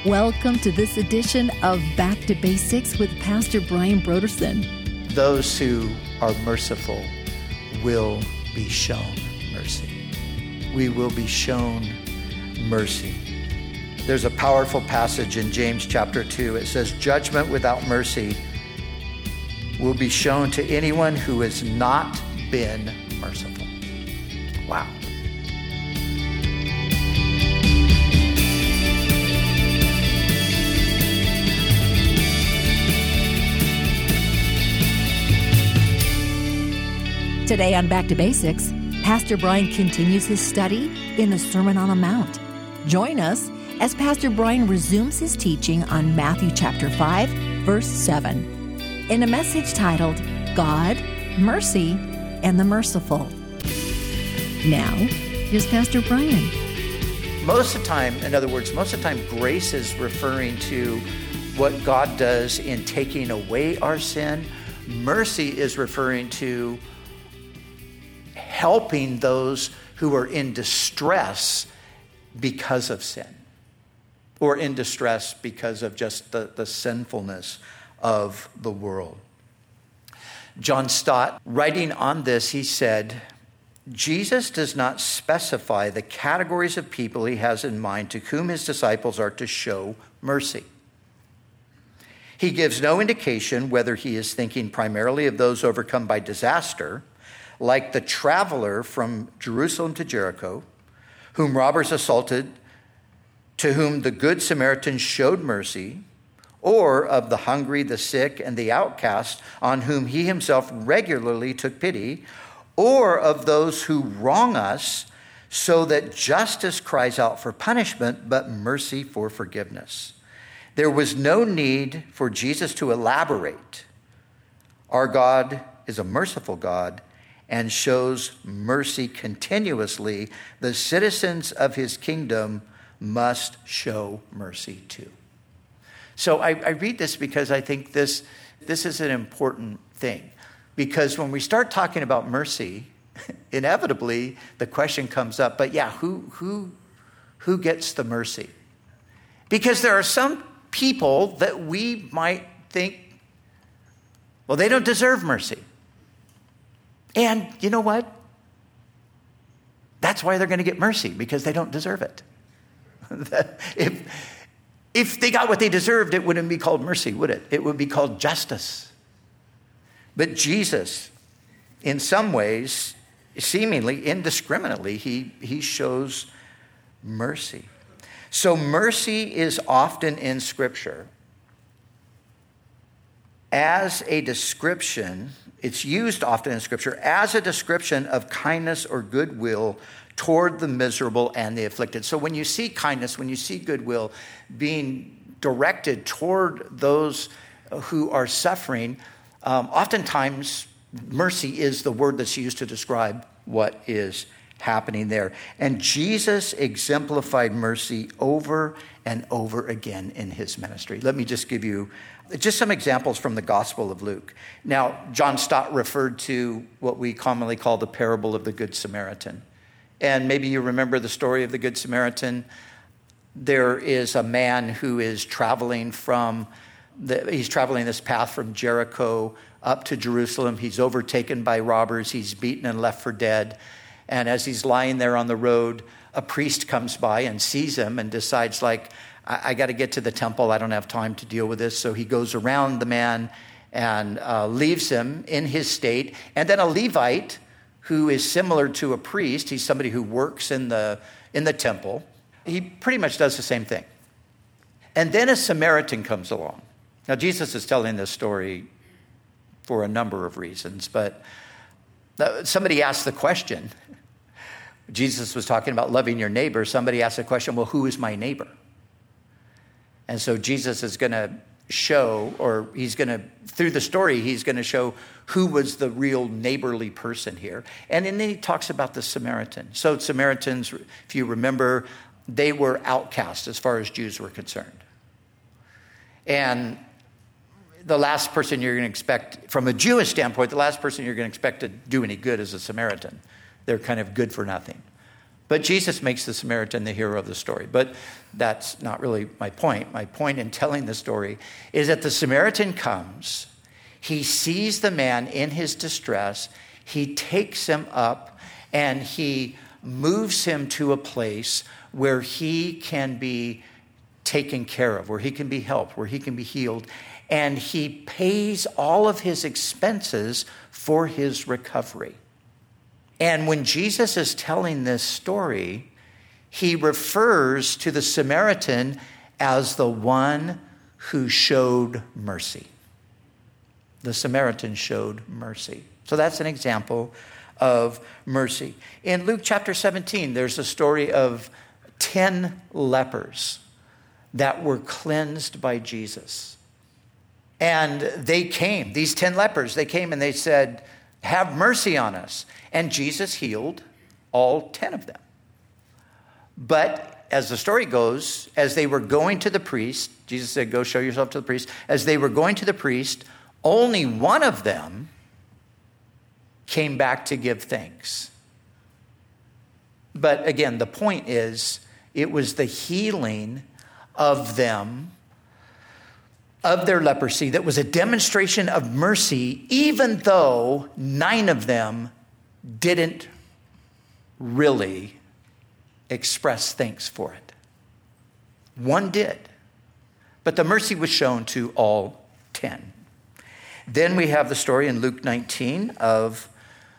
Welcome to this edition of Back to Basics with Pastor Brian Brodersen. Those who are merciful will be shown mercy. We will be shown mercy. There's a powerful passage in James chapter 2. It says, judgment without mercy will be shown to anyone who has not been merciful. Wow. Today on Back to Basics, Pastor Brian continues his study in the Sermon on the Mount. Join us as Pastor Brian resumes his teaching on Matthew chapter 5, verse 7, in a message titled, God, Mercy, and the Merciful. Now, here's Pastor Brian. Most of the time, grace is referring to what God does in taking away our sin. Mercy is referring to helping those who are in distress because of sin, or in distress because of just the sinfulness of the world. John Stott, writing on this, he said, Jesus does not specify the categories of people he has in mind to whom his disciples are to show mercy. He gives no indication whether he is thinking primarily of those overcome by disaster, like the traveler from Jerusalem to Jericho, whom robbers assaulted, to whom the Good Samaritan showed mercy, or of the hungry, the sick, and the outcast, on whom he himself regularly took pity, or of those who wrong us, so that justice cries out for punishment, but mercy for forgiveness. There was no need for Jesus to elaborate. Our God is a merciful God and shows mercy continuously. The citizens of his kingdom must show mercy too. So I read this because I think this is an important thing. Because when we start talking about mercy, inevitably the question comes up, but yeah, who gets the mercy? Because there are some people that we might think, well, they don't deserve mercy. And you know what? That's why they're going to get mercy, because they don't deserve it. If they got what they deserved, it wouldn't be called mercy, would it? It would be called justice. But Jesus, in some ways, seemingly indiscriminately, he shows mercy. So mercy is often in Scripture as a description. It's used often in Scripture as a description of kindness or goodwill toward the miserable and the afflicted. So when you see kindness, when you see goodwill being directed toward those who are suffering, oftentimes mercy is the word that's used to describe what is happening there. And Jesus exemplified mercy over and over again in his ministry. Let me just give you just some examples from the Gospel of Luke. Now, John Stott referred to what we commonly call the parable of the Good Samaritan. And maybe you remember the story of the Good Samaritan. There is a man who is traveling he's traveling this path from Jericho up to Jerusalem. He's overtaken by robbers. He's beaten and left for dead. And as he's lying there on the road, a priest comes by and sees him and decides, I got to get to the temple. I don't have time to deal with this. So he goes around the man and leaves him in his state. And then a Levite, who is similar to a priest, he's somebody who works in the temple. He pretty much does the same thing. And then a Samaritan comes along. Now, Jesus is telling this story for a number of reasons, but somebody asked the question. Jesus was talking about loving your neighbor. Somebody asked the question, well, who is my neighbor? And so Jesus is going to show, or through the story, he's going to show who was the real neighborly person here. And then he talks about the Samaritan. So Samaritans, if you remember, they were outcasts as far as Jews were concerned. And the last person you're going to expect, from a Jewish standpoint, the last person you're going to expect to do any good is a Samaritan. They're kind of good for nothing. But Jesus makes the Samaritan the hero of the story. But that's not really my point. My point in telling the story is that the Samaritan comes, he sees the man in his distress, he takes him up, and he moves him to a place where he can be taken care of, where he can be helped, where he can be healed. And he pays all of his expenses for his recovery. And when Jesus is telling this story, he refers to the Samaritan as the one who showed mercy. The Samaritan showed mercy. So that's an example of mercy. In Luke chapter 17, there's a story of 10 lepers that were cleansed by Jesus. And they came, these 10 lepers, they came and they said, "Have mercy on us." And Jesus healed all 10 of them. But as the story goes, as they were going to the priest, Jesus said, "Go show yourself to the priest." As they were going to the priest, only one of them came back to give thanks. But again, the point is, it was the healing of them, of their leprosy, that was a demonstration of mercy, even though 9 of them didn't really express thanks for it. 1 did. But the mercy was shown to all 10. Then we have the story in Luke 19 of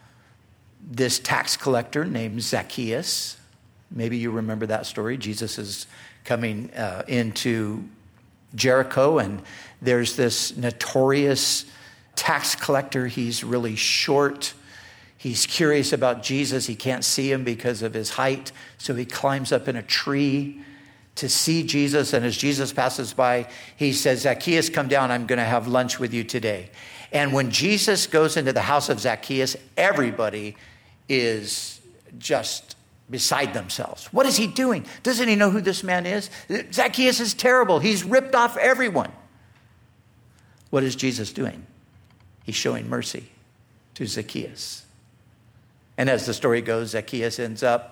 this tax collector named Zacchaeus. Maybe you remember that story. Jesus is coming into Jericho, and there's this notorious tax collector. He's really short. He's curious about Jesus. He can't see him because of his height, so he climbs up in a tree to see Jesus. And as Jesus passes by, he says, "Zacchaeus, come down. I'm going to have lunch with you today." And when Jesus goes into the house of Zacchaeus, everybody is just beside themselves. What is he doing? Doesn't he know who this man is? Zacchaeus is terrible. He's ripped off everyone. What is Jesus doing? He's showing mercy to Zacchaeus. And as the story goes, Zacchaeus ends up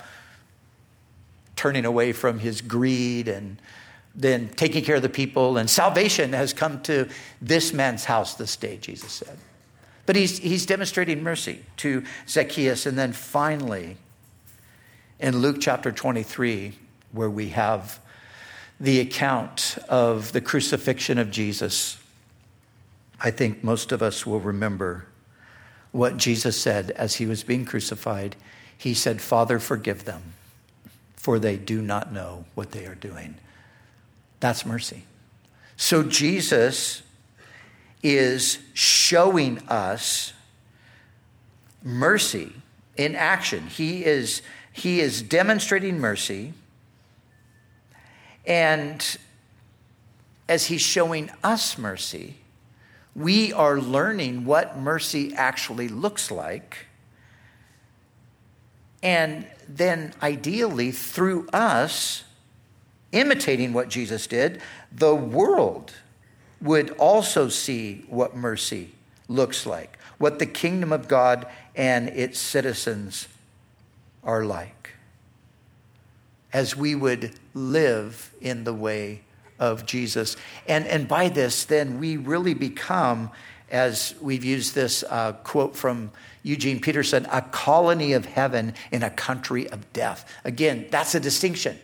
turning away from his greed and then taking care of the people. And salvation has come to this man's house this day, Jesus said. But he's demonstrating mercy to Zacchaeus. And then finally, in Luke chapter 23, where we have the account of the crucifixion of Jesus, I think most of us will remember what Jesus said as he was being crucified. He said, "Father, forgive them, for they do not know what they are doing." That's mercy. So Jesus is showing us mercy in action. He is demonstrating mercy. And as he's showing us mercy, we are learning what mercy actually looks like. And then ideally, through us imitating what Jesus did, the world would also see what mercy looks like, what the kingdom of God and its citizens are like, as we would live in the way of Jesus. And by this, then we really become, as we've used this quote from Eugene Peterson, a colony of heaven in a country of death. Again, that's a distinction.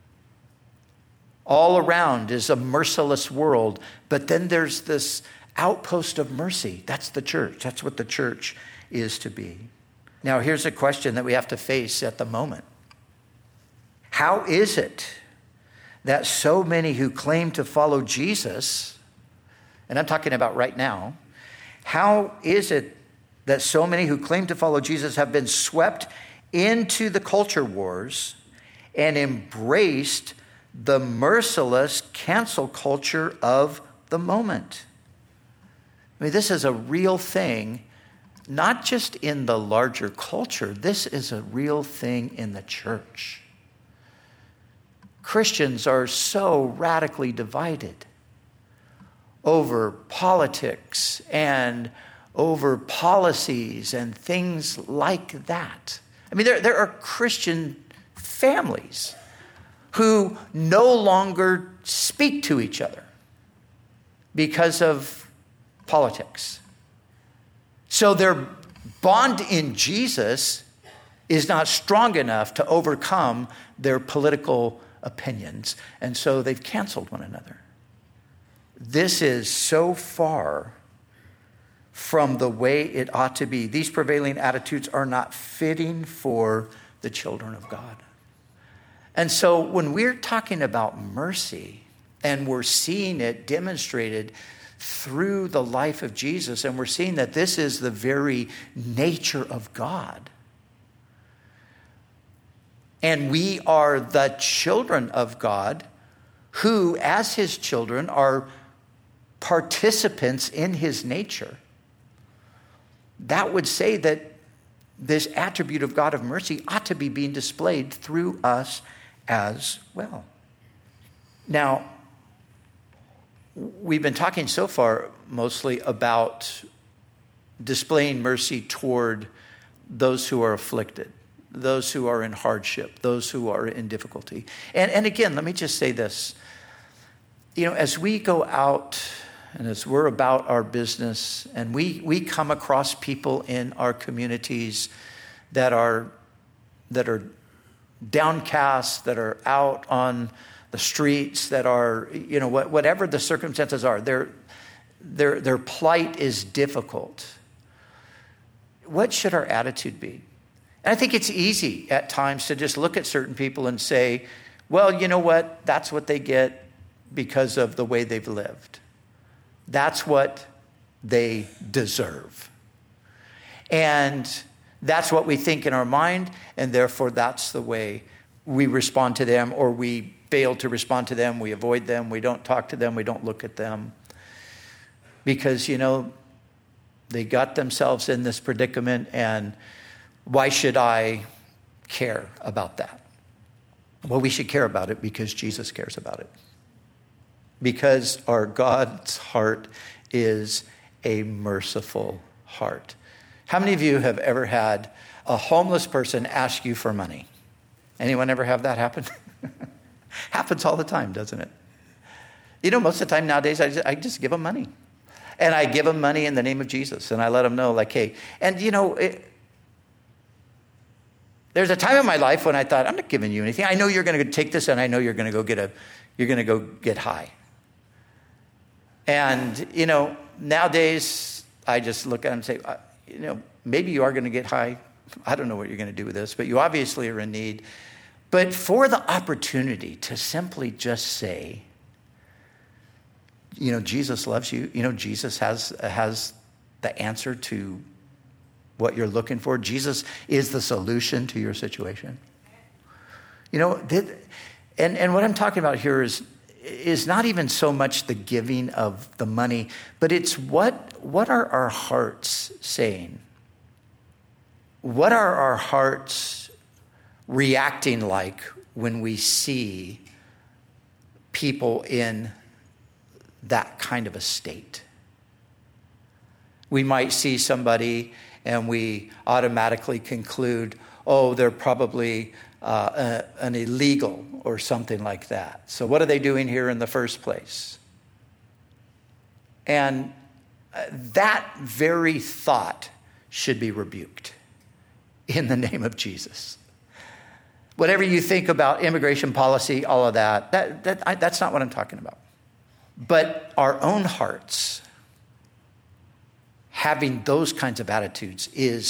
All around is a merciless world, but then there's this outpost of mercy. That's the church. That's what the church is to be. Now, here's a question that we have to face at the moment. How is it that so many who claim to follow Jesus, and I'm talking about right now, how is it that so many who claim to follow Jesus have been swept into the culture wars and embraced the merciless cancel culture of the moment? I mean, this is a real thing, not just in the larger culture. This is a real thing in the church. Christians are so radically divided over politics and over policies and things like that. I mean, there are Christian families who no longer speak to each other because of politics. So their bond in Jesus is not strong enough to overcome their political opinions, and so they've canceled one another. This is so far from the way it ought to be. These prevailing attitudes are not fitting for the children of God. And so when we're talking about mercy and we're seeing it demonstrated through the life of Jesus, and we're seeing that this is the very nature of God, and we are the children of God who, as his children, are participants in his nature, that would say that this attribute of God of mercy ought to be being displayed through us as well. Now, we've been talking so far mostly about displaying mercy toward those who are afflicted, those who are in hardship, those who are in difficulty. And again, let me just say this. As we go out and as we're about our business and we come across people in our communities that are downcast, that are out on the streets, that are, whatever the circumstances are, their plight is difficult. What should our attitude be? And I think it's easy at times to just look at certain people and say, well, you know what? That's what they get because of the way they've lived. That's what they deserve. And that's what we think in our mind, and therefore that's the way we respond to them, or we fail to respond to them, we avoid them, we don't talk to them, we don't look at them. Because, they got themselves in this predicament, and why should I care about that? Well, we should care about it because Jesus cares about it. Because our God's heart is a merciful heart. How many of you have ever had a homeless person ask you for money? Anyone ever have that happen? Happens all the time, doesn't it? Most of the time nowadays, I just give them money. And I give them money in the name of Jesus. And I let them know, like, hey. And, there's a time in my life when I thought, I'm not giving you anything. I know you're going to take this, and I know you're going to go get high. And, nowadays, I just look at them and say, maybe you are going to get high. I don't know what you're going to do with this, but you obviously are in need. But for the opportunity to simply just say, Jesus loves you. Jesus has the answer to what you're looking for. Jesus is the solution to your situation. And what I'm talking about here is not even so much the giving of the money, but it's what are our hearts saying? What are our hearts reacting like when we see people in that kind of a state? We might see somebody and we automatically conclude, oh, they're probably an illegal or something like that. So what are they doing here in the first place? And that very thought should be rebuked in the name of Jesus. Whatever you think about immigration policy, all of that's not what I'm talking about. But our own hearts having those kinds of attitudes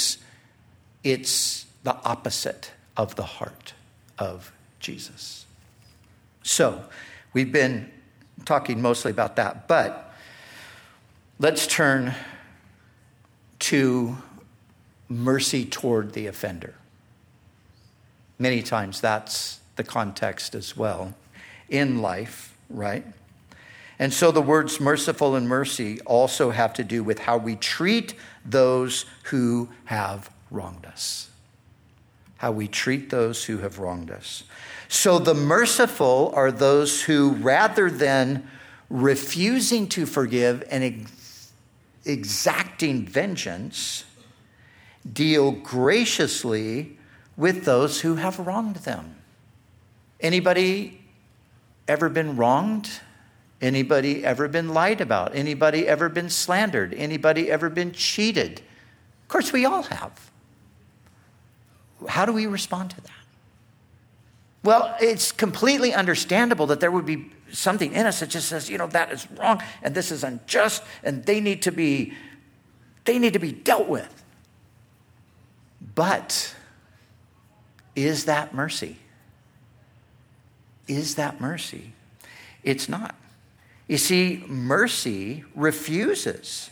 it's the opposite of the heart of Jesus. So we've been talking mostly about that, but let's turn to mercy toward the offender. Many times that's the context as well in life, right? And so the words merciful and mercy also have to do with how we treat those who have wronged us. How we treat those who have wronged us. So the merciful are those who, rather than refusing to forgive and exacting vengeance, deal graciously with those who have wronged them. Anybody ever been wronged? Anybody ever been lied about? Anybody ever been slandered? Anybody ever been cheated? Of course, we all have. How do we respond to that? Well, it's completely understandable that there would be something in us that just says, that is wrong and this is unjust and they need to be dealt with. But is that mercy? Is that mercy? It's not. You see, mercy refuses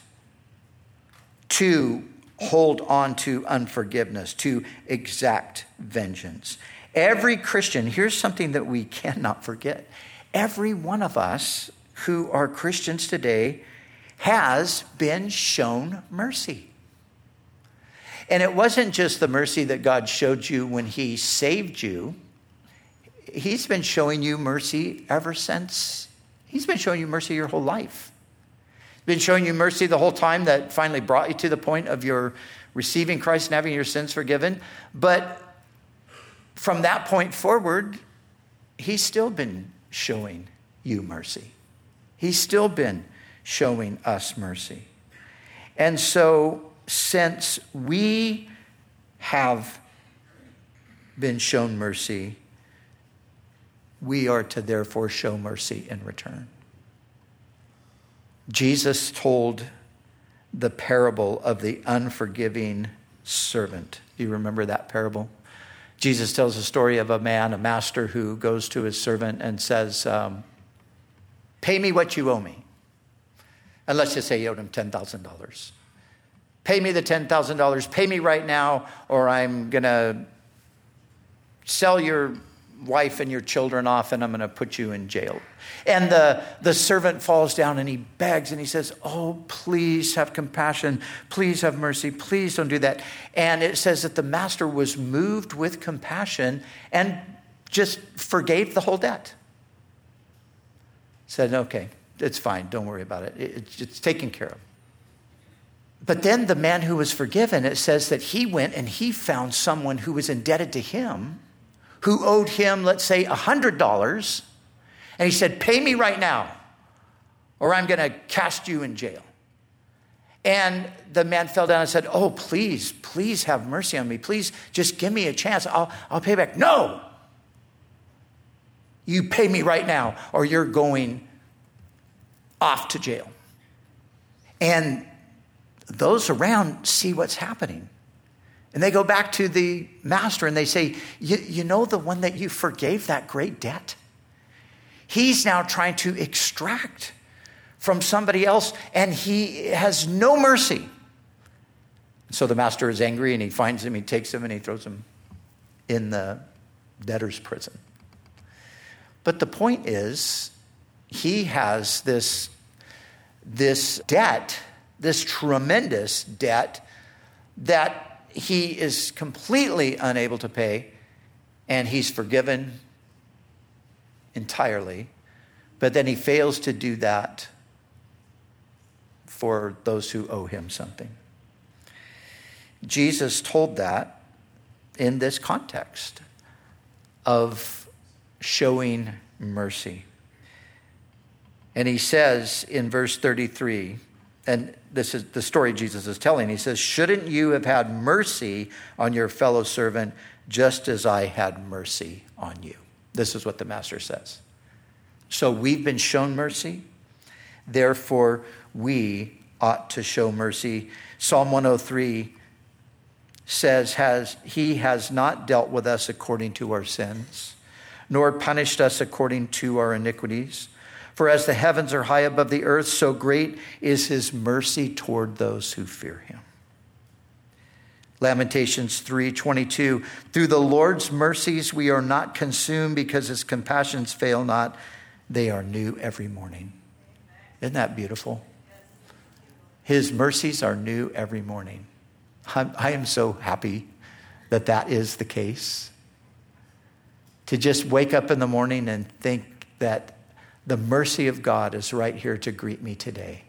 to hold on to unforgiveness, to exact vengeance. Every Christian, here's something that we cannot forget. Every one of us who are Christians today has been shown mercy. And it wasn't just the mercy that God showed you when he saved you. He's been showing you mercy ever since. He's been showing you mercy your whole life. He's been showing you mercy the whole time that finally brought you to the point of your receiving Christ and having your sins forgiven. But from that point forward, he's still been showing you mercy. He's still been showing us mercy. And so, since we have been shown mercy, we are to therefore show mercy in return. Jesus told the parable of the unforgiving servant. Do you remember that parable? Jesus tells the story of a master who goes to his servant and says, pay me what you owe me. And let's just say he owed him $10,000. Pay me the $10,000. Pay me right now, or I'm going to sell your wife and your children off and I'm going to put you in jail. And the servant falls down and he begs and he says, oh, please have compassion. Please have mercy. Please don't do that. And it says that the master was moved with compassion and just forgave the whole debt. Said, okay, it's fine. Don't worry about it. It's taken care of. But then the man who was forgiven, it says that he went and he found someone who was indebted to him, who owed him, let's say, $100. And he said, pay me right now, or I'm going to cast you in jail. And the man fell down and said, oh, please have mercy on me. Please just give me a chance. I'll pay back. No. You pay me right now, or you're going off to jail. And those around see what's happening. And they go back to the master and they say, you know the one that you forgave that great debt? He's now trying to extract from somebody else and he has no mercy. So the master is angry and he finds him, he takes him and he throws him in the debtor's prison. But the point is, he has this debt, this tremendous debt that he is completely unable to pay, and he's forgiven entirely. But then he fails to do that for those who owe him something. Jesus told that in this context of showing mercy. And he says in verse 33, and this is the story Jesus is telling. He says, shouldn't you have had mercy on your fellow servant just as I had mercy on you? This is what the master says. So we've been shown mercy. Therefore, we ought to show mercy. Psalm 103 says, he has not dealt with us according to our sins, nor punished us according to our iniquities. For as the heavens are high above the earth, so great is his mercy toward those who fear him. Lamentations 3:22, through the Lord's mercies we are not consumed because his compassions fail not. They are new every morning. Isn't that beautiful? His mercies are new every morning. I am so happy that that is the case. To just wake up in the morning and think that the mercy of God is right here to greet me today.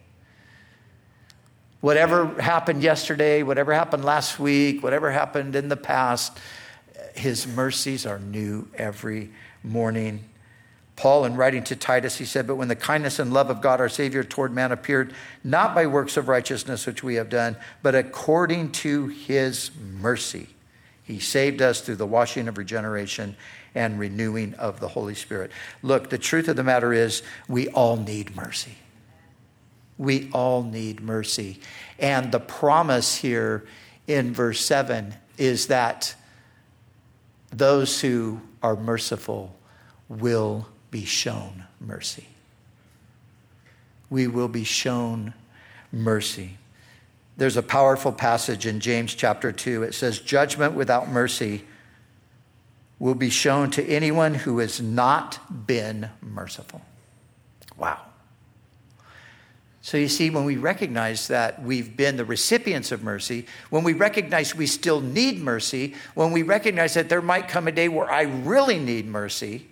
Whatever happened yesterday, whatever happened last week, whatever happened in the past, his mercies are new every morning. Paul, in writing to Titus, he said, but when the kindness and love of God our Savior toward man appeared, not by works of righteousness which we have done, but according to his mercy, he saved us through the washing of regeneration and renewing of the Holy Spirit. Look, the truth of the matter is we all need mercy. We all need mercy. And the promise here in verse 7 is that those who are merciful will be shown mercy. We will be shown mercy. There's a powerful passage in James chapter 2. It says, judgment without mercy will be shown to anyone who has not been merciful. Wow. So you see, when we recognize that we've been the recipients of mercy, when we recognize we still need mercy, when we recognize that there might come a day where I really need mercy,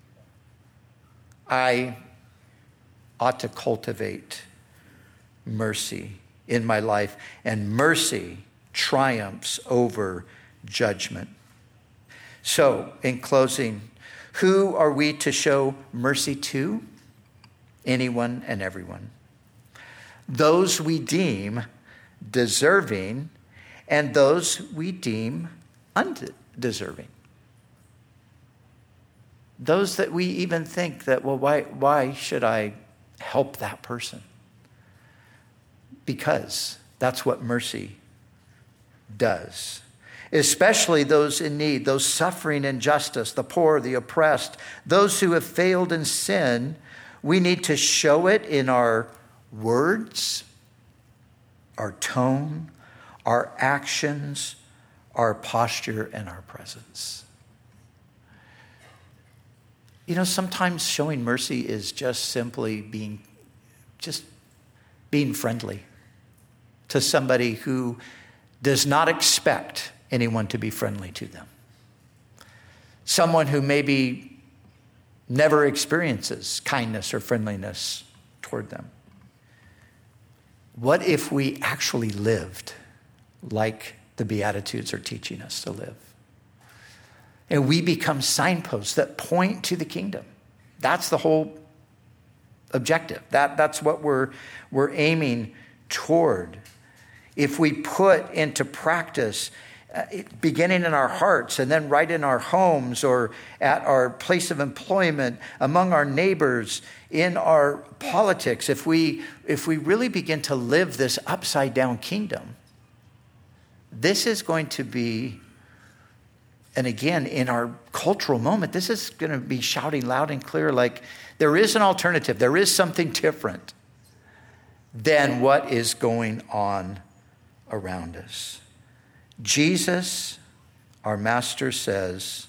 I ought to cultivate mercy in my life, and mercy triumphs over judgment. So, in closing, who are we to show mercy to? Anyone and everyone. Those we deem deserving and those we deem undeserving. Those that we even think that, well, why should I help that person? Because that's what mercy does. Especially those in need, those suffering injustice, the poor, the oppressed, those who have failed in sin. We need to show it in our words, our tone, our actions, our posture, and our presence. You know, sometimes showing mercy is just simply being friendly to somebody who does not expect anyone to be friendly to them. Someone who maybe never experiences kindness or friendliness toward them. What if we actually lived like the Beatitudes are teaching us to live? And we become signposts that point to the kingdom. That's the whole objective. That's what we're aiming toward. If we put into practice, beginning in our hearts and then right in our homes or at our place of employment, among our neighbors, in our politics, if we really begin to live this upside down kingdom, this is going to be, and again, in our cultural moment, this is going to be shouting loud and clear like there is an alternative. There is something different than what is going on around us. Jesus, our master, says,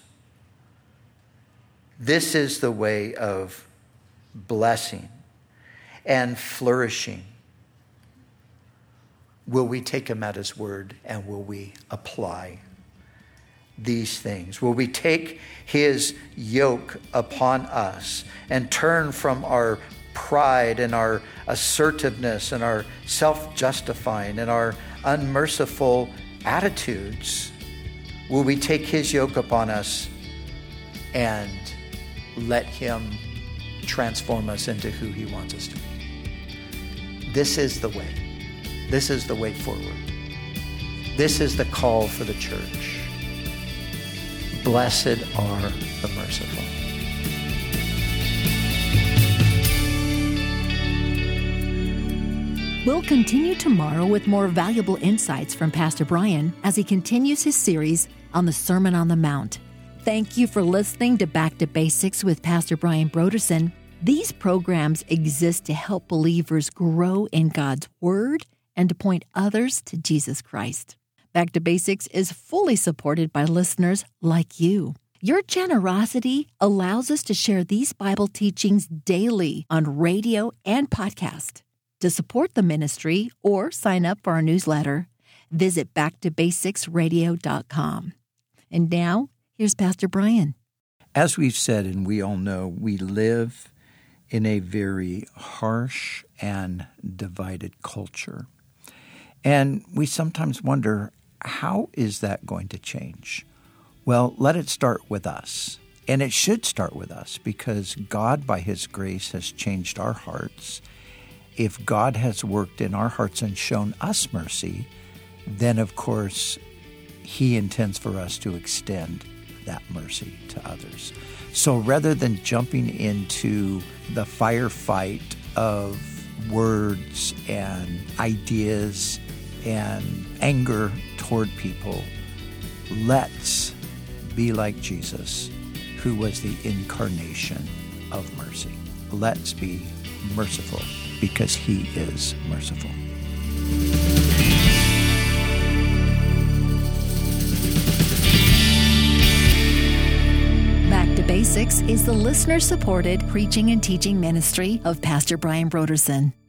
this is the way of blessing and flourishing. Will we take him at his word and will we apply these things? Will we take his yoke upon us and turn from our pride and our assertiveness and our self-justifying and our unmerciful attitudes? Will we take his yoke upon us and let him transform us into who he wants us to be? This is the way. This is the way forward. This is the call for the church. Blessed are the merciful. We'll continue tomorrow with more valuable insights from Pastor Brian as he continues his series on the Sermon on the Mount. Thank you for listening to Back to Basics with Pastor Brian Brodersen. These programs exist to help believers grow in God's Word and to point others to Jesus Christ. Back to Basics is fully supported by listeners like you. Your generosity allows us to share these Bible teachings daily on radio and podcast. To support the ministry or sign up for our newsletter, visit backtobasicsradio.com. And now, here's Pastor Brian. As we've said, and we all know, we live in a very harsh and divided culture. And we sometimes wonder, how is that going to change? Well, let it start with us. And it should start with us because God, by His grace, has changed our hearts. If God has worked in our hearts and shown us mercy, then, of course, He intends for us to extend that mercy to others. So rather than jumping into the firefight of words and ideas and anger toward people, let's be like Jesus, who was the incarnation of mercy. Let's be merciful because He is merciful. Back to Basics is the listener-supported preaching and teaching ministry of Pastor Brian Brodersen.